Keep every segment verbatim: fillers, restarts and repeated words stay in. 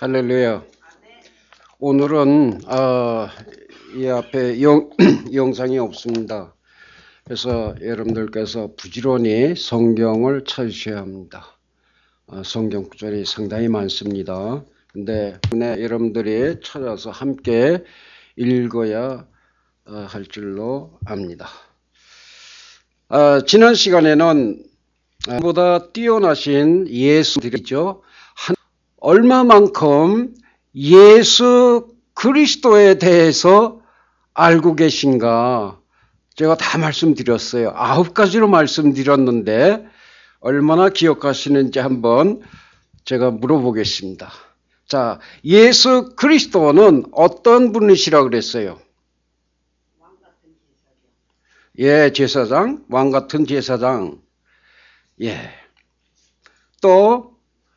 할렐루야. 오늘은 어, 이 앞에 영, 영상이 없습니다. 그래서 여러분들께서 부지런히 성경을 찾으셔야 합니다. 어, 성경 구절이 상당히 많습니다. 근데 여러분들이 찾아서 함께 읽어야 어, 할 줄로 압니다. 어, 지난 시간에는 보다 뛰어나신 예수들이죠. 얼마만큼 예수 그리스도에 대해서 알고 계신가 제가 다 말씀드렸어요. 아홉 가지로 말씀드렸는데 얼마나 기억하시는지 한번 제가 물어보겠습니다. 자, 예수 그리스도는 어떤 분이시라고 그랬어요? 왕 같은 제사장. 예, 제사장, 왕 같은 제사장. 예. 또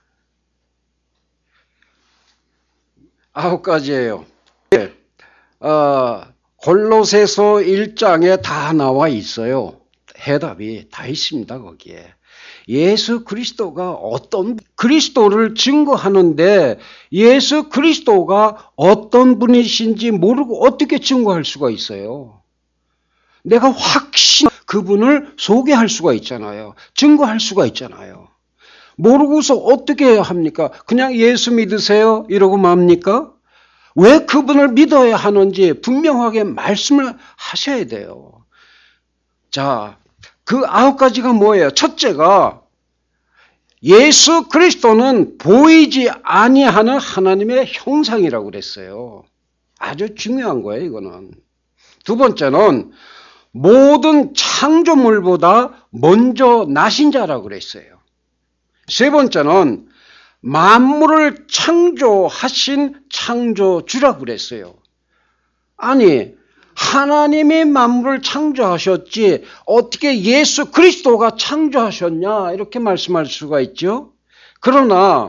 아홉 가지예요. 예. 어, 골로새서 일 장에 다 나와 있어요. 해답이 다 있습니다. 거기에. 예수 그리스도가 어떤 그리스도를 증거하는데 예수 그리스도가 어떤 분이신지 모르고 어떻게 증거할 수가 있어요? 내가 확신 그분을 소개할 수가 있잖아요. 증거할 수가 있잖아요. 모르고서 어떻게 합니까? 그냥 예수 믿으세요? 이러고 맙니까? 왜 그분을 믿어야 하는지 분명하게 말씀을 하셔야 돼요. 자, 그 아홉 가지가 뭐예요? 첫째가 예수 그리스도는 보이지 아니하는 하나님의 형상이라고 그랬어요. 아주 중요한 거예요, 이거는. 두 번째는 모든 창조물보다 먼저 나신 자라고 그랬어요. 세 번째는 만물을 창조하신 창조주라고 그랬어요. 아니, 하나님이 만물을 창조하셨지 어떻게 예수 그리스도가 창조하셨냐 이렇게 말씀할 수가 있죠. 그러나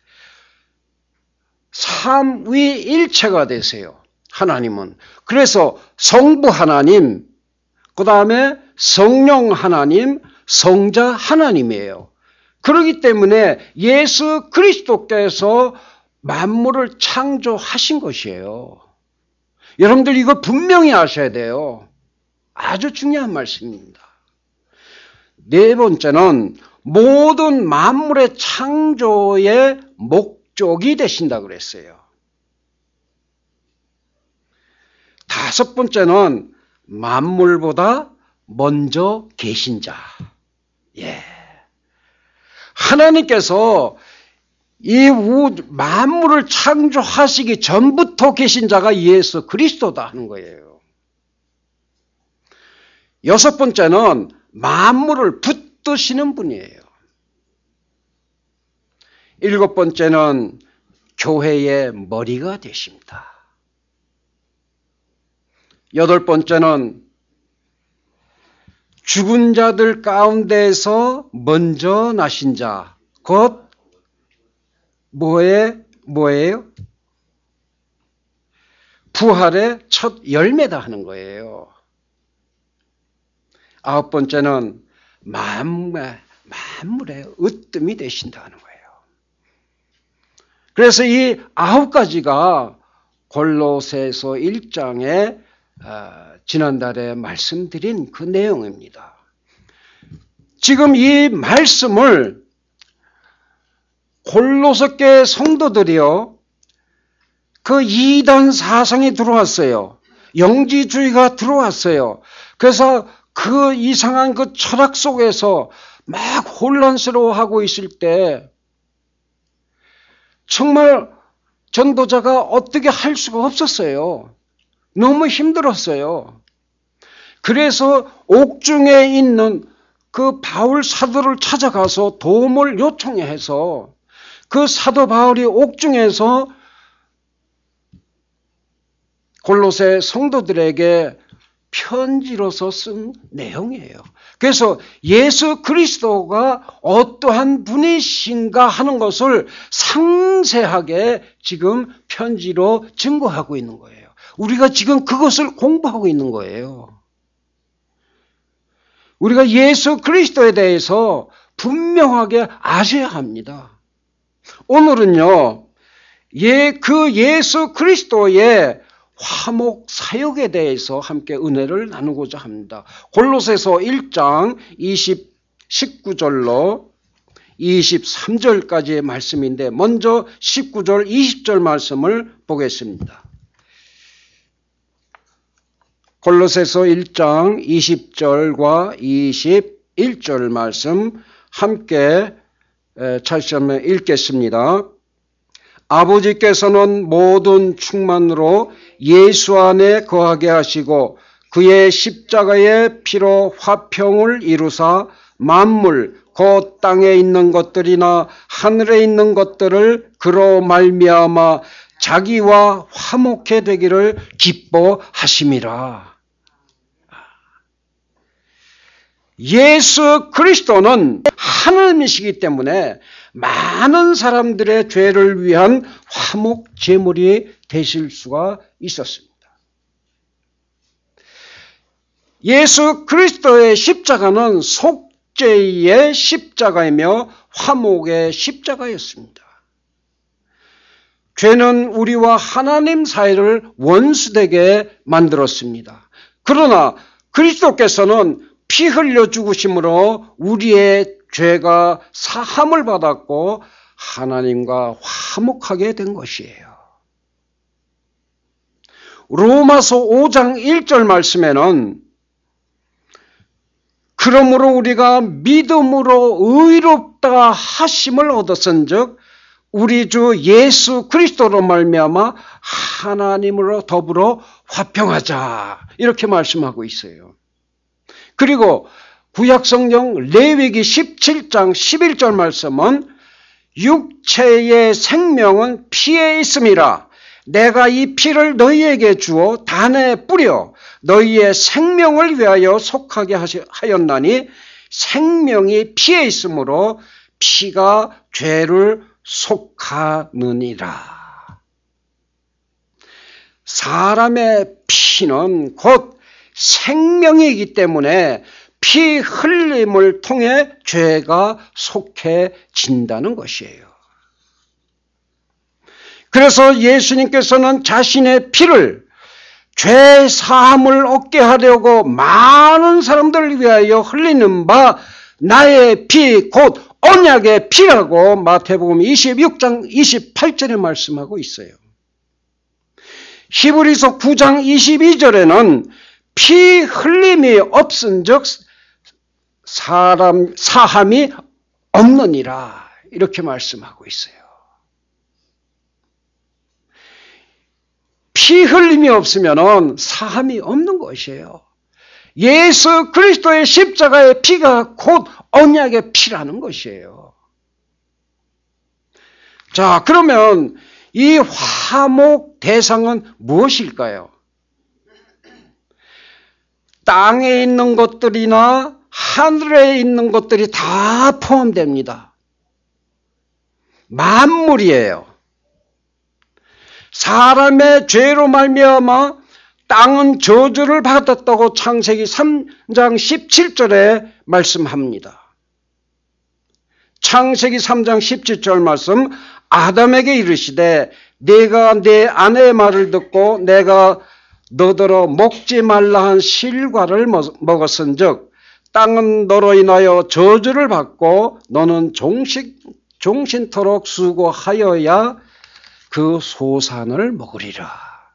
삼위일체가 되세요. 하나님은. 그래서 성부 하나님, 그 다음에 성령 하나님, 성자 하나님이에요. 그렇기 때문에 예수 그리스도께서 만물을 창조하신 것이에요. 여러분들 이거 분명히 아셔야 돼요. 아주 중요한 말씀입니다. 네 번째는 모든 만물의 창조의 목적이 되신다고 그랬어요. 다섯 번째는 만물보다 먼저 계신 자. 예. 하나님께서 이 만물을 창조하시기 전부터 계신 자가 예수 그리스도다 하는 거예요. 여섯 번째는 만물을 붙드시는 분이에요. 일곱 번째는 교회의 머리가 되십니다. 여덟 번째는 죽은 자들 가운데서 먼저 나신 자, 곧 뭐에, 뭐예요? 부활의 첫 열매다 하는 거예요. 아홉 번째는 만물의, 만물의 으뜸이 되신다는 거예요. 그래서 이 아홉 가지가 골로새서 일 장에 지난달에 말씀드린 그 내용입니다. 지금 이 말씀을 골로새교회 성도들이요, 그 이단 사상이 들어왔어요. 영지주의가 들어왔어요. 그래서 그 이상한 그 철학 속에서 막 혼란스러워하고 있을 때 정말 전도자가 어떻게 할 수가 없었어요. 너무 힘들었어요. 그래서 옥중에 있는 그 바울 사도를 찾아가서 도움을 요청해서 그 사도 바울이 옥중에서 골로새 성도들에게 편지로서 쓴 내용이에요. 그래서 예수 그리스도가 어떠한 분이신가 하는 것을 상세하게 지금 편지로 증거하고 있는 거예요. 우리가 지금 그것을 공부하고 있는 거예요. 우리가 예수 그리스도에 대해서 분명하게 아셔야 합니다. 오늘은요, 예, 그 예수 그리스도의 화목 사역에 대해서 함께 은혜를 나누고자 합니다. 골로새서 일 장 십구 절로 이십삼 절까지의 말씀인데 먼저 십구 절 이십 절 말씀을 보겠습니다. 골로새서 일 장 이십 절과 이십일 절 말씀 함께 다시 한번 읽겠습니다. 아버지께서는 모든 충만으로 예수 안에 거하게 하시고 그의 십자가의 피로 화평을 이루사 만물 곧 땅에 있는 것들이나 하늘에 있는 것들을 그로 말미암아 자기와 화목해 되기를 기뻐하심이라. 예수 그리스도는 하나님이시기 때문에 많은 사람들의 죄를 위한 화목 제물이 되실 수가 있었습니다. 예수 그리스도의 십자가는 속죄의 십자가이며 화목의 십자가였습니다. 죄는 우리와 하나님 사이를 원수되게 만들었습니다. 그러나 그리스도께서는 피 흘려 죽으심으로 우리의 죄가 사함을 받았고 하나님과 화목하게 된 것이에요. 로마서 오 장 일 절 말씀에는 그러므로 우리가 믿음으로 의롭다 하심을 얻었은즉 우리 주 예수 그리스도로 말미암아 하나님으로 더불어 화평하자 이렇게 말씀하고 있어요. 그리고 구약성경 레위기 십칠 장 십일 절 말씀은 육체의 생명은 피에 있음이라 내가 이 피를 너희에게 주어 단에 뿌려 너희의 생명을 위하여 속하게 하였나니 생명이 피에 있으므로 피가 죄를 속하느니라. 사람의 피는 곧 생명이기 때문에 피 흘림을 통해 죄가 속해진다는 것이에요. 그래서 예수님께서는 자신의 피를 죄 사함을 얻게 하려고 많은 사람들을 위하여 흘리는 바 나의 피 곧 언약의 피라고 마태복음 이십육 장 이십팔 절에 말씀하고 있어요. 히브리서 구 장 이십이 절에는 피 흘림이 없은즉 사람 사함이 없느니라 이렇게 말씀하고 있어요. 피 흘림이 없으면 사함이 없는 것이에요. 예수 그리스도의 십자가의 피가 곧 언약의 피라는 것이에요. 자, 그러면 이 화목 대상은 무엇일까요? 땅에 있는 것들이나 하늘에 있는 것들이 다 포함됩니다. 만물이에요. 사람의 죄로 말미암아 땅은 저주를 받았다고 창세기 삼 장 십칠 절에 말씀합니다. 창세기 삼 장 십칠 절 말씀 아담에게 이르시되 네가 내 아내의 말을 듣고 내가 너더러 먹지 말라 한 실과를 먹었은즉 땅은 너로 인하여 저주를 받고 너는 종신, 종신토록 수고하여야 그 소산을 먹으리라.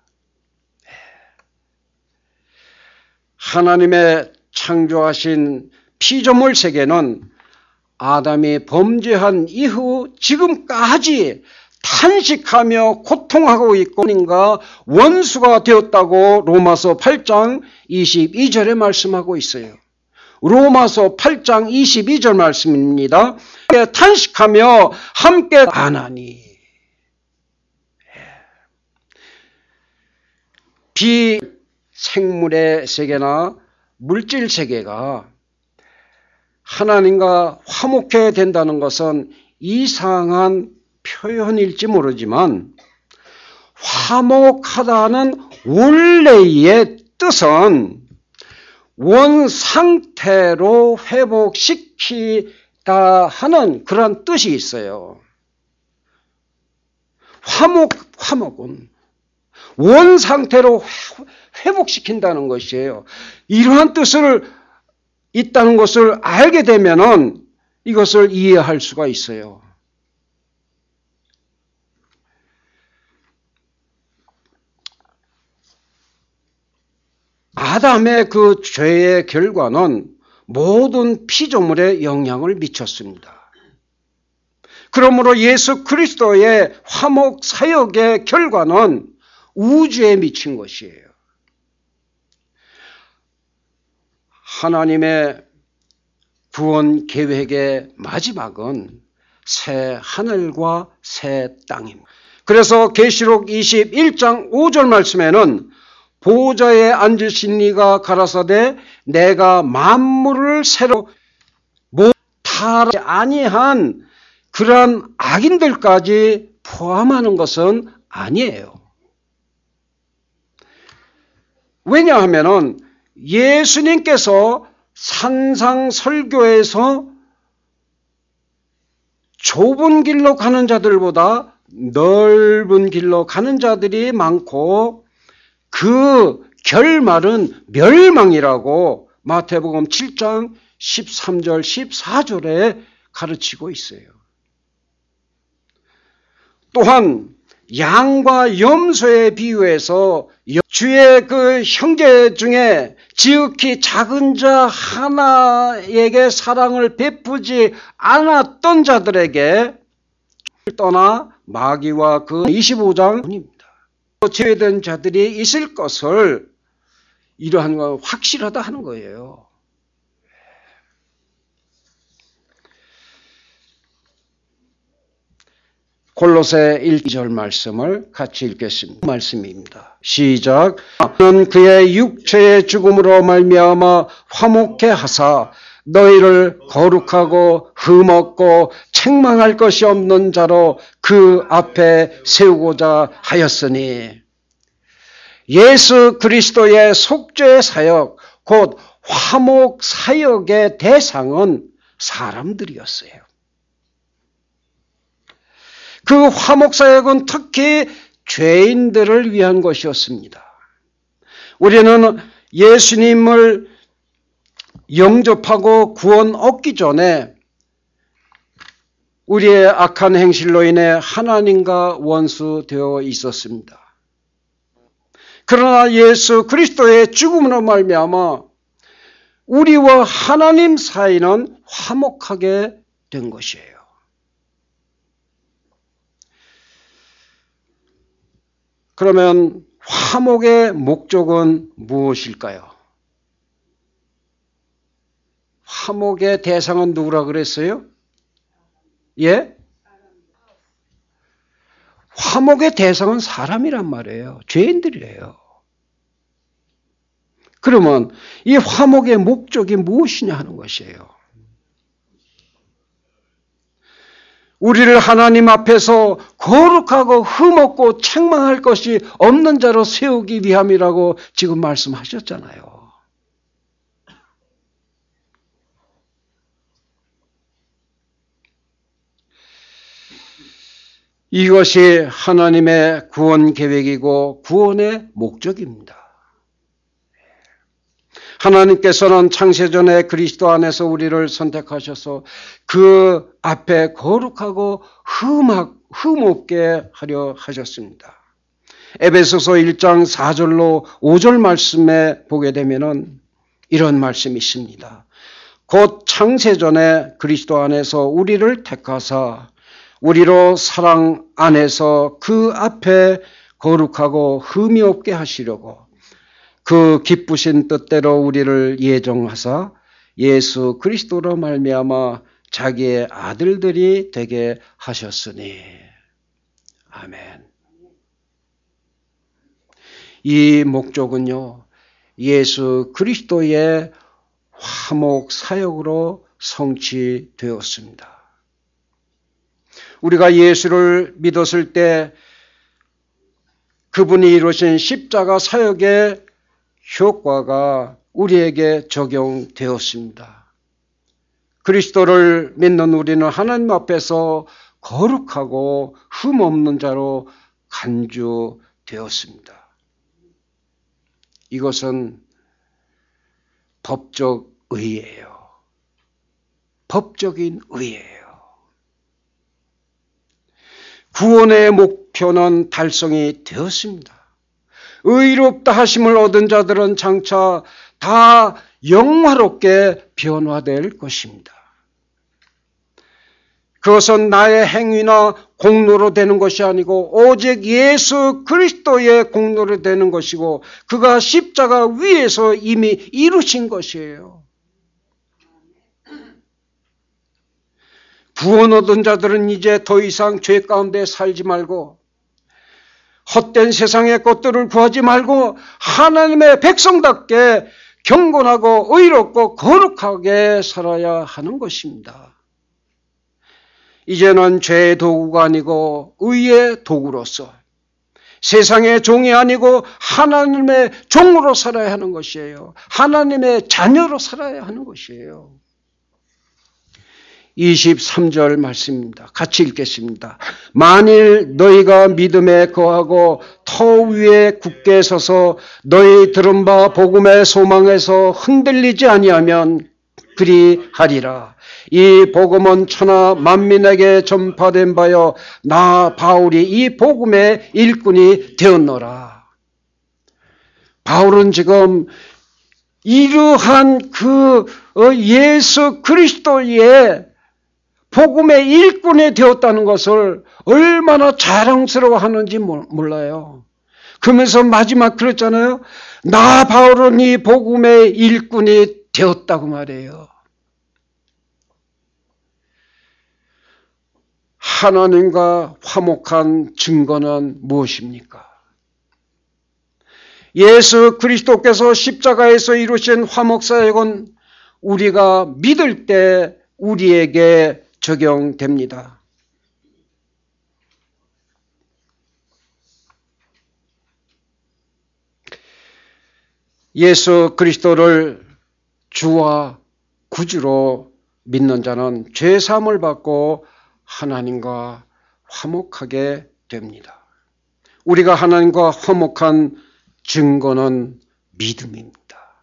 하나님의 창조하신 피조물 세계는 아담이 범죄한 이후 지금까지 탄식하며 고통하고 있고 원수가 되었다고 로마서 팔 장 이십이 절에 말씀하고 있어요. 로마서 팔 장 이십이 절 말씀입니다. 탄식하며 함께 안하니 비생물의 세계나 물질 세계가 하나님과 화목해야 된다는 것은 이상한 표현일지 모르지만 화목하다는 원래의 뜻은 원상태로 회복시키다 하는 그런 뜻이 있어요. 화목, 화목은 원 상태로 회복시킨다는 것이에요. 이러한 뜻을 있다는 것을 알게 되면은 이것을 이해할 수가 있어요. 아담의 그 죄의 결과는 모든 피조물에 영향을 미쳤습니다. 그러므로 예수 그리스도의 화목 사역의 결과는 우주에 미친 것이에요. 하나님의 구원 계획의 마지막은 새 하늘과 새 땅입니다. 그래서 계시록 이십일 장 오 절 말씀에는 보좌에 앉으신 이가 가라사대 내가 만물을 새로 못하지 아니한 그러한 악인들까지 포함하는 것은 아니에요. 왜냐하면 예수님께서 산상설교에서 좁은 길로 가는 자들보다 넓은 길로 가는 자들이 많고 그 결말은 멸망이라고 마태복음 칠 장 십삼 절 십사 절에 가르치고 있어요. 또한 양과 염소에 비유해서 주의 그 형제 중에 지극히 작은 자 하나에게 사랑을 베푸지 않았던 자들에게 떠나 마귀와 그 이십오 장입니다. 제외된 자들이 있을 것을 이러한 건 확실하다 하는 거예요. 골로새 일 절 말씀을 같이 읽겠습니다. 말씀입니다. 시작. 는 그의 육체의 죽음으로 말미암아 화목케 하사 너희를 거룩하고 흠없고 책망할 것이 없는 자로 그 앞에 세우고자 하였으니 예수 그리스도의 속죄 사역 곧 화목 사역의 대상은 사람들이었어요. 그 화목사역은 특히 죄인들을 위한 것이었습니다. 우리는 예수님을 영접하고 구원 얻기 전에 우리의 악한 행실로 인해 하나님과 원수되어 있었습니다. 그러나 예수 그리스도의 죽음으로 말미암아 우리와 하나님 사이는 화목하게 된 것이에요. 그러면 화목의 목적은 무엇일까요? 화목의 대상은 누구라 그랬어요? 예? 화목의 대상은 사람이란 말이에요. 죄인들이래요. 그러면 이 화목의 목적이 무엇이냐 하는 것이에요. 우리를 하나님 앞에서 거룩하고 흠없고 책망할 것이 없는 자로 세우기 위함이라고 지금 말씀하셨잖아요. 이것이 하나님의 구원 계획이고 구원의 목적입니다. 하나님께서는 창세전에 그리스도 안에서 우리를 선택하셔서 그 앞에 거룩하고 흠악, 흠없게 하려 하셨습니다. 에베소서 일 장 사 절로 오 절 말씀에 보게 되면은 이런 말씀이 있습니다. 곧 창세전에 그리스도 안에서 우리를 택하사 우리로 사랑 안에서 그 앞에 거룩하고 흠이 없게 하시려고 그 기쁘신 뜻대로 우리를 예정하사 예수 그리스도로 말미암아 자기의 아들들이 되게 하셨으니. 아멘. 이 목적은요, 예수 그리스도의 화목 사역으로 성취되었습니다. 우리가 예수를 믿었을 때 그분이 이루신 십자가 사역의 효과가 우리에게 적용되었습니다. 그리스도를 믿는 우리는 하나님 앞에서 거룩하고 흠없는 자로 간주되었습니다. 이것은 법적 의예요. 법적인 의예요. 구원의 목표는 달성이 되었습니다. 의롭다 하심을 얻은 자들은 장차 다 영화롭게 변화될 것입니다. 그것은 나의 행위나 공로로 되는 것이 아니고 오직 예수 그리스도의 공로로 되는 것이고 그가 십자가 위에서 이미 이루신 것이에요. 구원 얻은 자들은 이제 더 이상 죄 가운데 살지 말고 헛된 세상의 것들을 구하지 말고 하나님의 백성답게 경건하고 의롭고 거룩하게 살아야 하는 것입니다. 이제는 죄의 도구가 아니고 의의 도구로서 세상의 종이 아니고 하나님의 종으로 살아야 하는 것이에요. 하나님의 자녀로 살아야 하는 것이에요. 이십삼 절 말씀입니다. 같이 읽겠습니다. 만일 너희가 믿음에 거하고 터 위에 굳게 서서 너희 들은 바 복음의 소망에서 흔들리지 아니하면 그리하리라. 이 복음은 천하 만민에게 전파된 바여 나 바울이 이 복음의 일꾼이 되었노라. 바울은 지금 이러한 그 예수 그리스도의 복음의 일꾼이 되었다는 것을 얼마나 자랑스러워하는지 몰라요. 그러면서 마지막 그랬잖아요. 나 바울은 이 복음의 일꾼이 되었다고 말해요. 하나님과 화목한 증거는 무엇입니까? 예수 그리스도께서 십자가에서 이루신 화목사역은 우리가 믿을 때 우리에게 적용됩니다. 예수 그리스도를 주와 구주로 믿는 자는 죄 사함을 받고 하나님과 화목하게 됩니다. 우리가 하나님과 화목한 증거는 믿음입니다.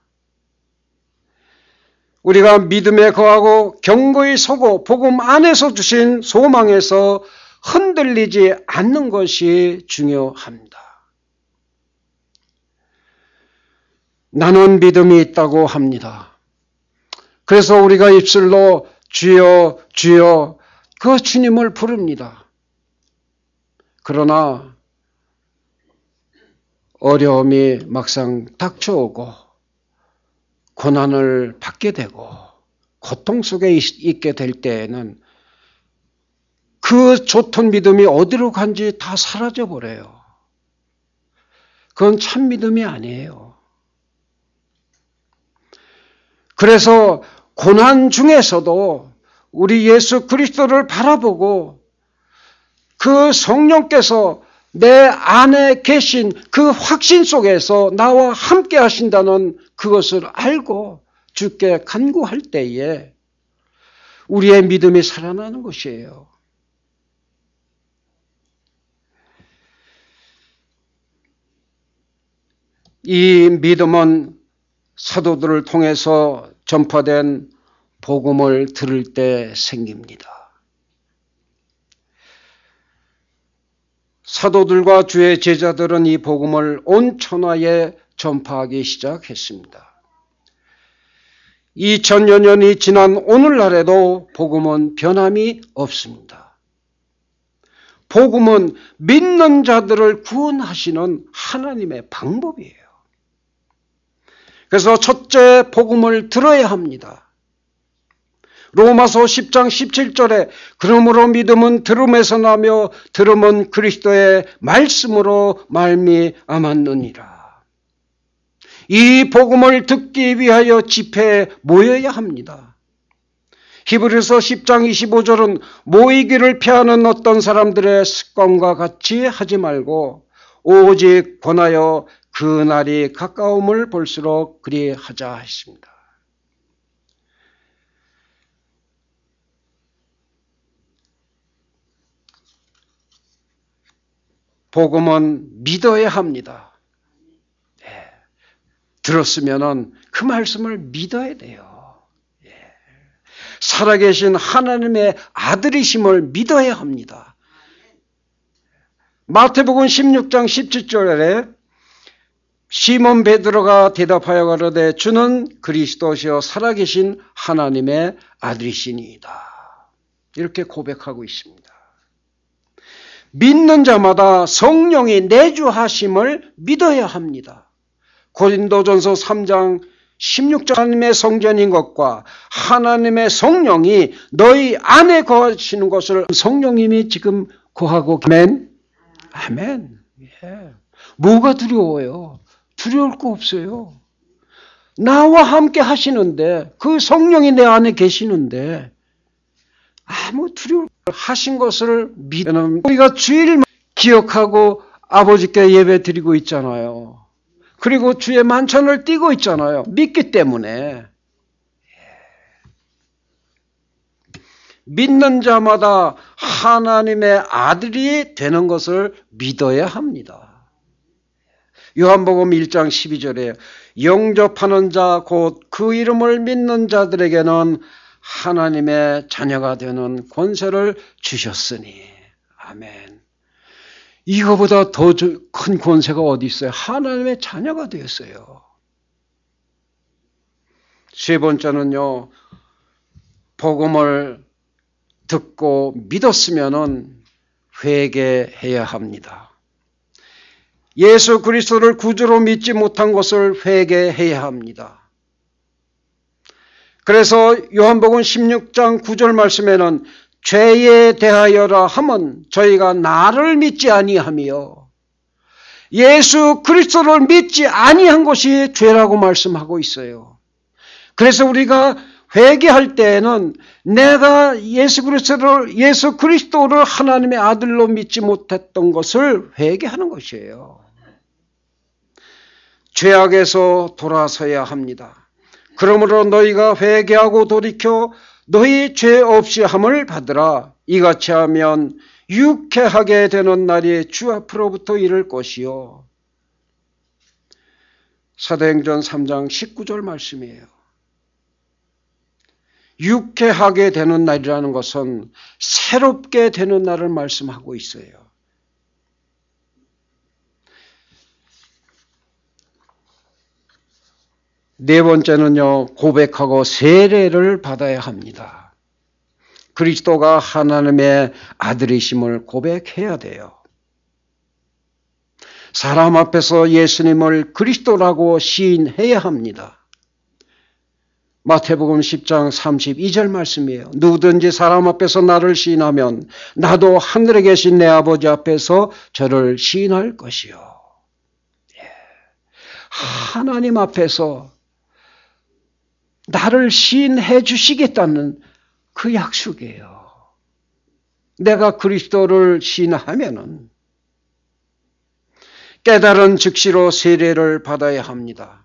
우리가 믿음에 거하고 경고히 서고 복음 안에서 주신 소망에서 흔들리지 않는 것이 중요합니다. 나는 믿음이 있다고 합니다. 그래서 우리가 입술로 주여 주여 그 주님을 부릅니다. 그러나 어려움이 막상 닥쳐오고 고난을 받게 되고 고통 속에 있게 될 때에는 그 좋던 믿음이 어디로 간지 다 사라져 버려요. 그건 참 믿음이 아니에요. 그래서 고난 중에서도 우리 예수 그리스도를 바라보고 그 성령께서 내 안에 계신 그 확신 속에서 나와 함께 하신다는 그것을 알고 주께 간구할 때에 우리의 믿음이 살아나는 것이에요. 이 믿음은 사도들을 통해서 전파된 복음을 들을 때 생깁니다. 사도들과 주의 제자들은 이 복음을 온 천하에 전파하기 시작했습니다. 이천여 년이 지난 오늘날에도 복음은 변함이 없습니다. 복음은 믿는 자들을 구원하시는 하나님의 방법이에요. 그래서 첫째 복음을 들어야 합니다. 로마서 십 장 십칠 절에 그러므로 믿음은 들음에서 나며 들음은 그리스도의 말씀으로 말미암았느니라. 이 복음을 듣기 위하여 집회에 모여야 합니다. 히브리서 십 장 이십오 절은 모이기를 피하는 어떤 사람들의 습관과 같이 하지 말고 오직 권하여 그 날이 가까움을 볼수록 그리하자 했습니다. 복음은 믿어야 합니다. 예. 들었으면은 그 말씀을 믿어야 돼요. 예. 살아계신 하나님의 아들이심을 믿어야 합니다. 마태복음 십육 장 십칠 절에 시몬 베드로가 대답하여 가로되 주는 그리스도시요 살아계신 하나님의 아들이시니이다. 이렇게 고백하고 있습니다. 믿는 자마다 성령이 내주하심을 믿어야 합니다. 고린도전서 삼 장 십육 절 하나님의 성전인 것과 하나님의 성령이 너희 안에 거하시는 것을 성령님이 지금 거하고 아멘. 아멘. 예. 뭐가 두려워요? 두려울 거 없어요. 나와 함께 하시는데 그 성령이 내 안에 계시는데 아무 두려울 하신 것을 믿는 우리가 주일 기억하고 아버지께 예배 드리고 있잖아요. 그리고 주의 만찬을 띠고 있잖아요. 믿기 때문에. 믿는 자마다 하나님의 아들이 되는 것을 믿어야 합니다. 요한복음 일 장 십이 절에 영접하는 자 곧 그 이름을 믿는 자들에게는 하나님의 자녀가 되는 권세를 주셨으니 아멘. 이거보다 더 큰 권세가 어디 있어요? 하나님의 자녀가 되었어요. 세 번째는요, 복음을 듣고 믿었으면은 회개해야 합니다. 예수 그리스도를 구주로 믿지 못한 것을 회개해야 합니다. 그래서 요한복음 십육 장 구 절 말씀에는 죄에 대하여라 함은 저희가 나를 믿지 아니하며 예수 그리스도를 믿지 아니한 것이 죄라고 말씀하고 있어요. 그래서 우리가 회개할 때에는 내가 예수 그리스도를 예수 그리스도를 하나님의 아들로 믿지 못했던 것을 회개하는 것이에요. 죄악에서 돌아서야 합니다. 그러므로 너희가 회개하고 돌이켜 너희 죄 없이 함을 받으라. 이같이 하면 유쾌하게 되는 날이 주 앞으로부터 이를 것이요. 사도행전 삼 장 십구 절 말씀이에요. 유쾌하게 되는 날이라는 것은 새롭게 되는 날을 말씀하고 있어요. 네 번째는요, 고백하고 세례를 받아야 합니다. 그리스도가 하나님의 아들이심을 고백해야 돼요. 사람 앞에서 예수님을 그리스도라고 시인해야 합니다. 마태복음 십 장 삼십이 절 말씀이에요. 누구든지 사람 앞에서 나를 시인하면 나도 하늘에 계신 내 아버지 앞에서 저를 시인할 것이요. 예. 하나님 앞에서 나를 시인해 주시겠다는 그 약속이에요. 내가 그리스도를 시인하면은 깨달은 즉시로 세례를 받아야 합니다.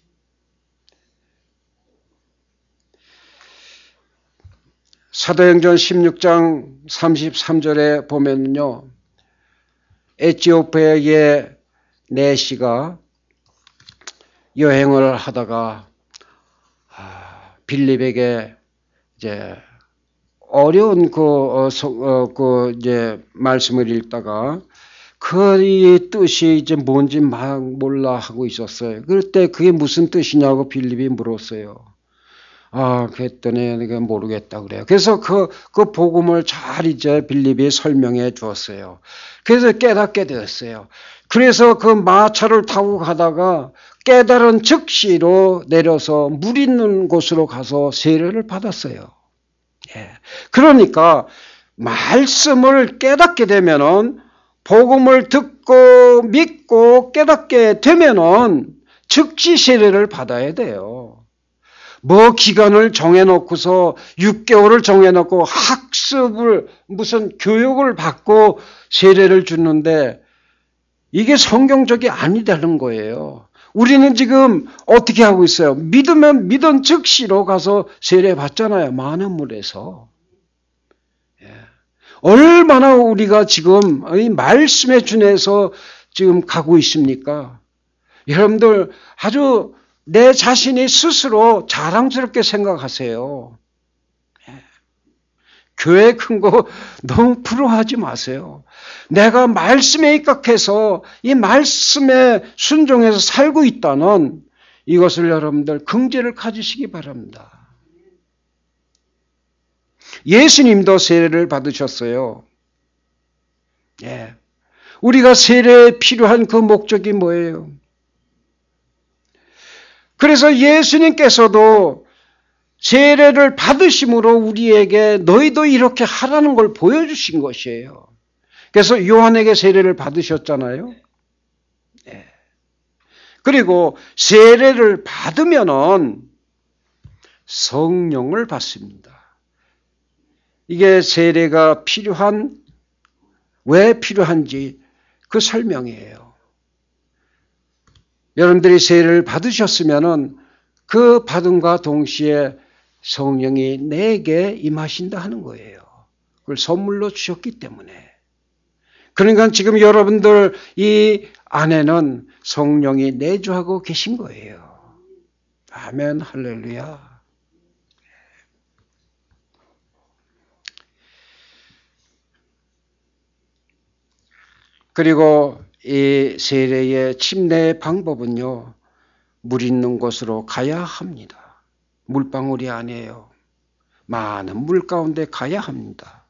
사도행전 십육 장 삼십삼 절에 보면요, 에티오피아의 네시가 여행을 하다가 빌립에게 이제 어려운 그, 어, 어, 그 이제 말씀을 읽다가 그 뜻이 이제 뭔지 막 몰라 하고 있었어요. 그럴 때 그게 무슨 뜻이냐고 빌립이 물었어요. 아, 그랬더니 내가 모르겠다 그래요. 그래서 그, 그 복음을 잘 이제 빌립이 설명해 주었어요. 그래서 깨닫게 되었어요. 그래서 그 마차를 타고 가다가 깨달은 즉시로 내려서 물 있는 곳으로 가서 세례를 받았어요. 예. 그러니까 말씀을 깨닫게 되면은 복음을 듣고 믿고 깨닫게 되면은 즉시 세례를 받아야 돼요. 뭐 기간을 정해놓고서 육 개월을 정해놓고 학습을 무슨 교육을 받고 세례를 주는데 이게 성경적이 아니다는 거예요. 우리는 지금 어떻게 하고 있어요? 믿으면 믿은 즉시로 가서 세례 받잖아요. 많은 물에서. 예. 얼마나 우리가 지금 이 말씀의 준에서 지금 가고 있습니까? 여러분들 아주 내 자신이 스스로 자랑스럽게 생각하세요. 교회 큰 거 너무 부러워하지 마세요. 내가 말씀에 입각해서 이 말씀에 순종해서 살고 있다는 이것을 여러분들 긍지를 가지시기 바랍니다. 예수님도 세례를 받으셨어요. 예. 우리가 세례에 필요한 그 목적이 뭐예요? 그래서 예수님께서도 세례를 받으심으로 우리에게 너희도 이렇게 하라는 걸 보여주신 것이에요. 그래서 요한에게 세례를 받으셨잖아요. 네. 그리고 세례를 받으면은 성령을 받습니다. 이게 세례가 필요한, 왜 필요한지 그 설명이에요. 여러분들이 세례를 받으셨으면은 그 받음과 동시에 성령이 내게 임하신다 하는 거예요. 그걸 선물로 주셨기 때문에. 그러니까 지금 여러분들 이 안에는 성령이 내주하고 계신 거예요. 아멘, 할렐루야. 그리고 이 세례의 침례의 방법은요, 물 있는 곳으로 가야 합니다. 물방울이 아니에요. 많은 물 가운데 가야 합니다.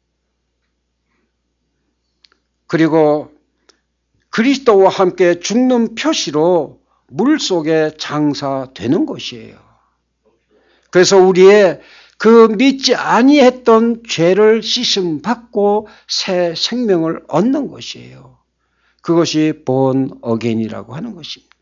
그리고 그리스도와 함께 죽는 표시로 물 속에 장사되는 것이에요. 그래서 우리의 그 믿지 아니했던 죄를 씻음 받고 새 생명을 얻는 것이에요. 그것이 본 어게인이라고 하는 것입니다.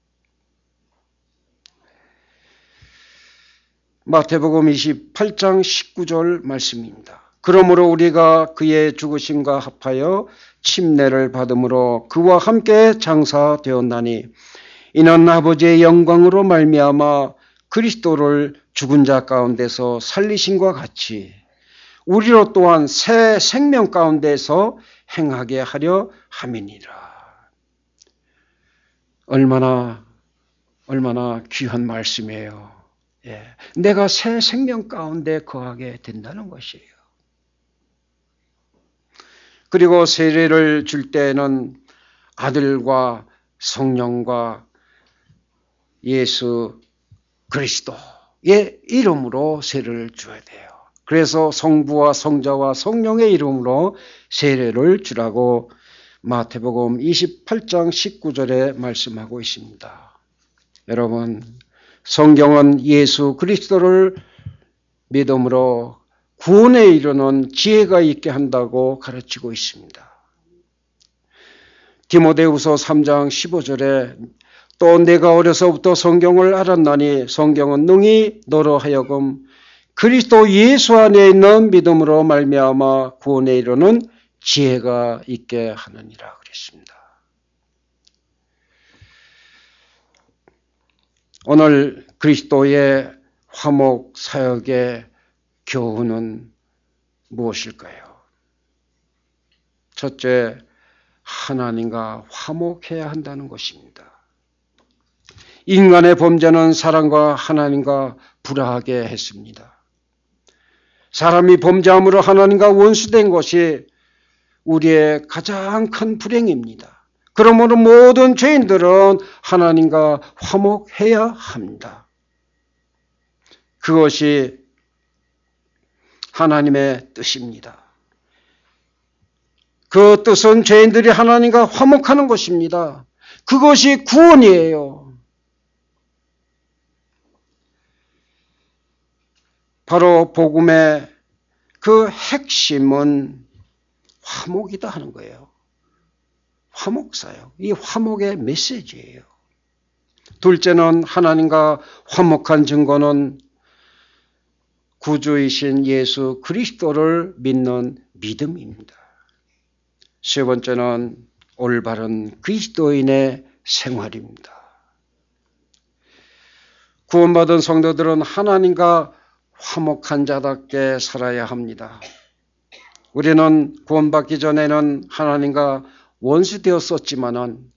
마태복음 이십팔 장 십구 절 말씀입니다. 그러므로 우리가 그의 죽으심과 합하여 침례를 받음으로 그와 함께 장사되었나니 이는 아버지의 영광으로 말미암아 그리스도를 죽은 자 가운데서 살리심과 같이 우리로 또한 새 생명 가운데서 행하게 하려 함이니라. 얼마나 얼마나 귀한 말씀이에요. 예, 내가 새 생명 가운데 거하게 된다는 것이에요. 그리고 세례를 줄 때는 아들과 성령과 예수 그리스도의 이름으로 세례를 줘야 돼요. 그래서 성부와 성자와 성령의 이름으로 세례를 주라고 마태복음 이십팔 장 십구 절에 말씀하고 있습니다. 여러분, 성경은 예수 그리스도를 믿음으로 구원에 이르는 지혜가 있게 한다고 가르치고 있습니다. 디모데후서 삼 장 십오 절에 또 내가 어려서부터 성경을 알았나니 성경은 능히 너로 하여금 그리스도 예수 안에 있는 믿음으로 말미암아 구원에 이르는 지혜가 있게 하느니라 그랬습니다. 오늘 그리스도의 화목 사역의 교훈은 무엇일까요? 첫째, 하나님과 화목해야 한다는 것입니다. 인간의 범죄는 사람과 하나님과 불화하게 했습니다. 사람이 범죄함으로 하나님과 원수된 것이 우리의 가장 큰 불행입니다. 그러므로 모든 죄인들은 하나님과 화목해야 합니다. 그것이 하나님의 뜻입니다. 그 뜻은 죄인들이 하나님과 화목하는 것입니다. 그것이 구원이에요. 바로 복음의 그 핵심은 화목이다 하는 거예요. 화목사역. 이 화목의 메시지예요. 둘째는 하나님과 화목한 증거는 구주이신 예수 그리스도를 믿는 믿음입니다. 세 번째는 올바른 그리스도인의 생활입니다. 구원받은 성도들은 하나님과 화목한 자답게 살아야 합니다. 우리는 구원받기 전에는 하나님과 원수되었었지만은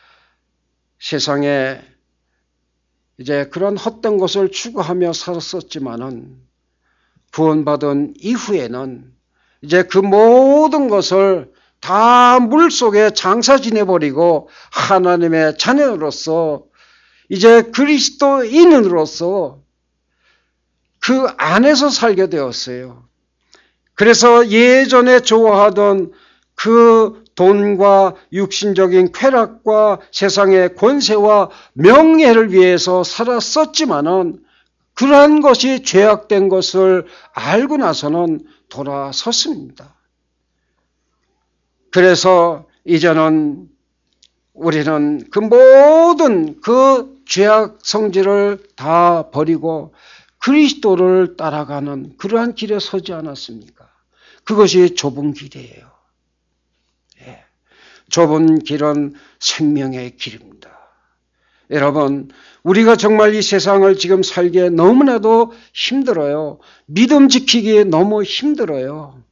세상에 이제 그런 헛된 것을 추구하며 살았었지만은 구원받은 이후에는 이제 그 모든 것을 다 물속에 장사 지내버리고 하나님의 자녀로서 이제 그리스도인으로서 그 안에서 살게 되었어요. 그래서 예전에 좋아하던 그 돈과 육신적인 쾌락과 세상의 권세와 명예를 위해서 살았었지만은 그러한 것이 죄악된 것을 알고 나서는 돌아섰습니다. 그래서 이제는 우리는 그 모든 그 죄악 성질을 다 버리고 그리스도를 따라가는 그러한 길에 서지 않았습니까? 그것이 좁은 길이에요. 예. 좁은 길은 생명의 길입니다. 여러분, 우리가 정말 이 세상을 지금 살기에 너무나도 힘들어요. 믿음 지키기에 너무 힘들어요.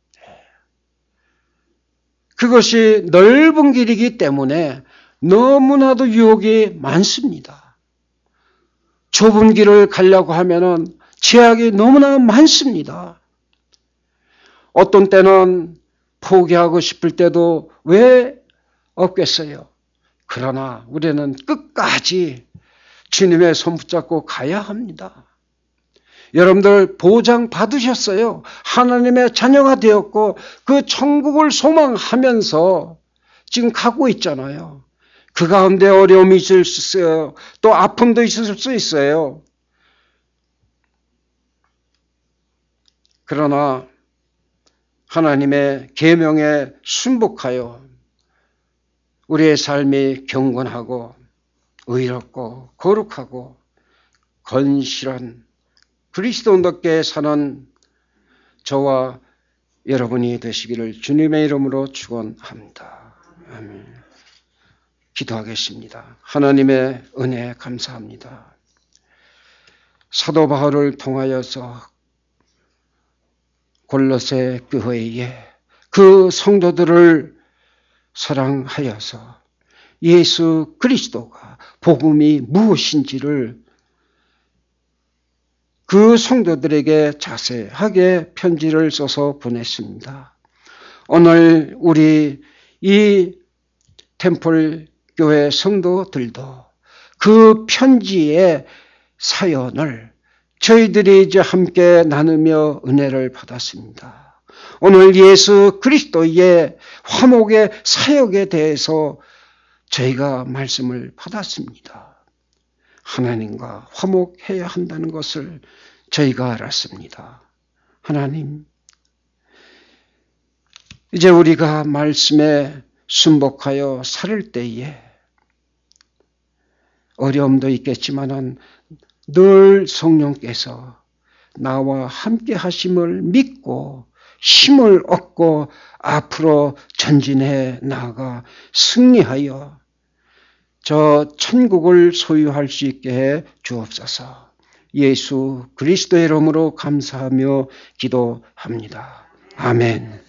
그것이 넓은 길이기 때문에 너무나도 유혹이 많습니다. 좁은 길을 가려고 하면은 제약이 너무나 많습니다. 어떤 때는 포기하고 싶을 때도 왜 없겠어요? 그러나 우리는 끝까지 주님의 손 붙잡고 가야 합니다. 여러분들 보장 받으셨어요. 하나님의 자녀가 되었고 그 천국을 소망하면서 지금 가고 있잖아요. 그 가운데 어려움이 있을 수 있어요. 또 아픔도 있을 수 있어요. 그러나 하나님의 계명에 순복하여 우리의 삶이 경건하고 의롭고 거룩하고 건실한 그리스도인답게 사는 저와 여러분이 되시기를 주님의 이름으로 축원합니다. 아멘. 기도하겠습니다. 하나님의 은혜에 감사합니다. 사도 바울을 통하여서 골로새 교회에 그 성도들을 사랑하여서 예수 그리스도가 복음이 무엇인지를 그 성도들에게 자세하게 편지를 써서 보냈습니다. 오늘 우리 이 템플 교회 성도들도 그 편지의 사연을 저희들이 이제 함께 나누며 은혜를 받았습니다. 오늘 예수 그리스도의 화목의 사역에 대해서 저희가 말씀을 받았습니다. 하나님과 화목해야 한다는 것을 저희가 알았습니다. 하나님, 이제 우리가 말씀에 순복하여 살 때에 어려움도 있겠지만은 늘 성령께서 나와 함께 하심을 믿고 힘을 얻고 앞으로 전진해 나아가 승리하여 저 천국을 소유할 수 있게 해 주옵소서. 예수 그리스도의 이름으로 감사하며 기도합니다. 아멘.